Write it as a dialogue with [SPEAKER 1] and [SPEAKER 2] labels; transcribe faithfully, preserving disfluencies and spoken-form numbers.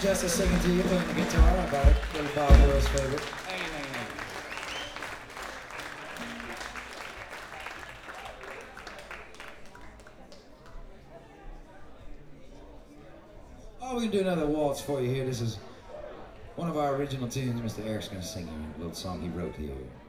[SPEAKER 1] Chester singing to you, playing the guitar. I got it. Little Bob Wills' favorite.
[SPEAKER 2] Hang on, hang on.
[SPEAKER 1] Oh, we can do another waltz for you here. This is one of our original tunes. Mister Eric's going to sing you a little song he wrote here.